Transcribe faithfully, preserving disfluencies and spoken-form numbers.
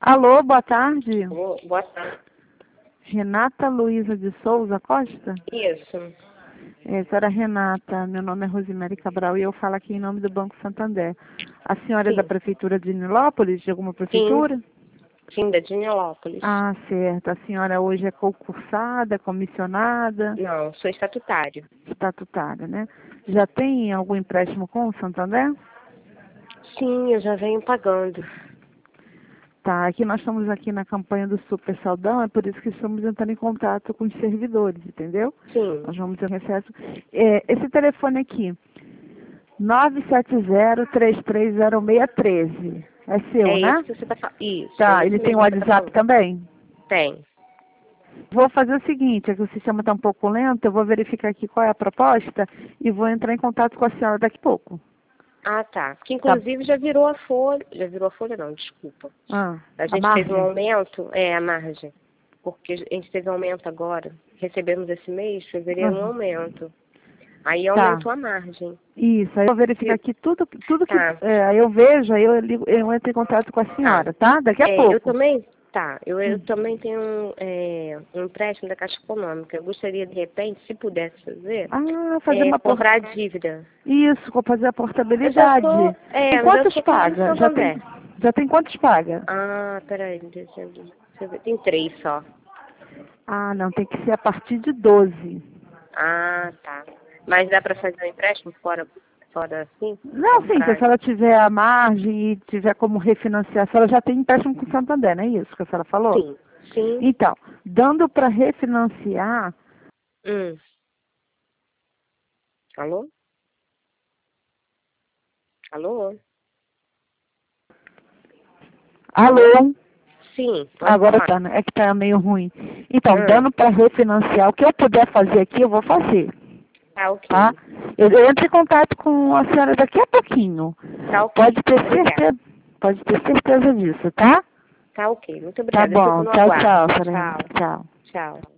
Alô, boa tarde. Alô, boa tarde. Renata Luísa de Souza Costa? Isso. É, senhora Renata, meu nome é Rosemary Cabral e eu falo aqui em nome do Banco Santander. A senhora é da Sim. Prefeitura de Nilópolis, de alguma Sim, prefeitura? sim, da Dinelópolis. Ah, certo. A senhora hoje é concursada, comissionada, Não, sou estatutário. estatutária, né? Já tem algum empréstimo com o Santander? Sim, eu já venho pagando. Tá, aqui nós estamos aqui na campanha do Super Saldão, é por isso que estamos entrando em contato com os servidores, entendeu? Sim. Nós vamos ter um recesso. É, esse telefone aqui, nove sete zero, três três zero seis um três, é seu, É né? esse que você tá falando. Isso, é Tá, esse ele tem o mesmo que você tá WhatsApp falando. também? Tem. Vou fazer o seguinte, é que o sistema está um pouco lento, eu vou verificar aqui qual é a proposta e vou entrar em contato com a senhora daqui a pouco. Ah, tá. Que Tá. inclusive já virou a folha. Já virou a folha não, desculpa. Ah, A a gente teve um margem? aumento, é, a margem. Porque a gente teve um aumento agora. Recebemos esse mês, fevereiro, um Aham. aumento. Aí Tá. aumentou a margem. Isso, aí eu vou verificar aqui tudo, tudo que Tá. é, aí eu vejo, aí eu, ligo, eu entro em contato com a Tá. senhora, tá? Daqui a É, eu pouco. também, tá, eu, eu Hum. também tenho é, um empréstimo da Caixa Econômica. Eu gostaria, de repente, se pudesse fazer, Ah, fazer é, uma por... comprar a dívida. Isso, vou fazer a Eu já portabilidade. sou, é, Tem eu já quantos sou cliente do paga? Já tem, Santander. já tem quantos paga? Ah, peraí, deixa eu, deixa eu ver. Tem três só. Ah, não, tem que ser a partir de doze. Ah, tá. Mas dá para fazer um empréstimo fora, fora assim? Não, sim, se a Comprar? senhora tiver a margem e tiver como refinanciar, a senhora já tem empréstimo com o Santander, não é isso que a senhora falou? Sim, sim. Então, dando para refinanciar, Hum. Alô? Alô? Alô? alô? Sim, pode Agora falar. tá, né? É que tá meio ruim. Então, Hum. dando para refinanciar, o que eu puder fazer aqui, eu vou fazer, Tá tá? ok. Eu, eu entro em contato com a senhora daqui a pouquinho. Tá ok. Pode ter Obrigada. certeza, pode ter certeza disso, tá? Tá ok. Muito Tá obrigada. Eu fico bom. no Tchau, aguardo. tchau, Soraya. Tchau. Tchau. Tchau.